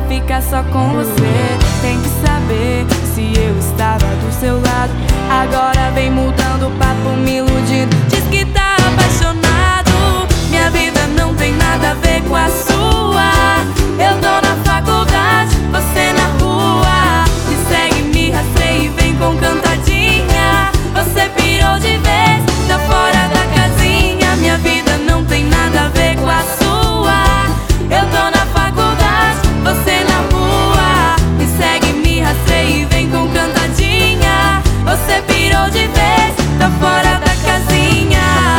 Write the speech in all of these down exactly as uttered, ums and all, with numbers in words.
ficar só com você. Tem que saber se eu estava do seu lado. Agora vem mudando o papo, me iludindo. Diz que tá apaixonado. Minha vida não tem nada a ver com a sua. Eu tô na faculdade, você na rua. Me segue, me rastreia e vem com cantadinha. Você pirou de vez, tá fora da casinha. Minha vida não tem nada a ver com a sua. Eu tô na faculdade, você na rua. Me segue, me rastreia e vem com cantadinha. Você pirou de vez, tá fora da casinha.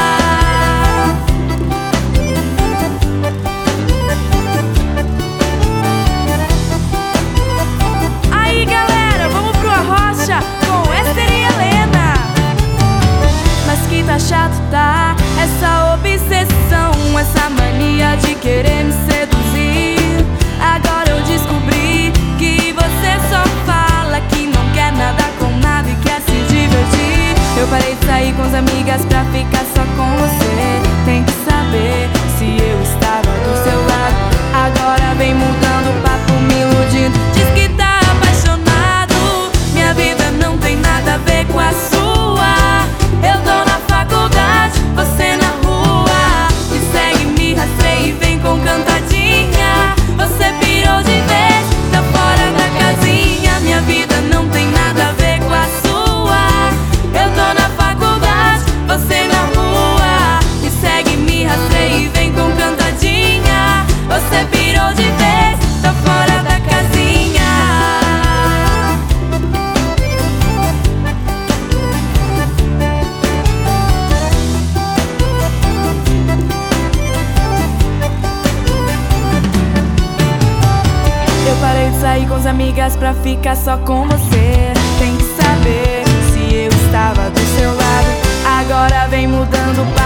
Aí galera, vamos pro Arrocha com Esther e Helena. Mas que tá chato, tá? Essa obsessão, essa mania de querer me seduzir. Agora eu descobri que você só fala que não quer nada com nada e quer se divertir. Eu parei de sair com as amigas pra ficar só com você. Tem que saber se eu estava do seu lado. Agora vem mudando o papo, me iludindo. Diz que tá apaixonado. Minha vida não tem nada a ver com a sua. Eu tô na faculdade, você na rua. Me segue, me rastreia e vem com cantadinha. Você pirou de vez, tá fora da casinha. Minha vida não tem nada a ver com a sua. Eu tô na faculdade, você na rua. Me segue, me rastreia e vem com cantadinha. Você pirou de vez, tá fora da casinha. Eu parei de sair com as amigas pra ficar só com você. Tem que saber se eu estava do seu lado. Agora vem mudando o papo.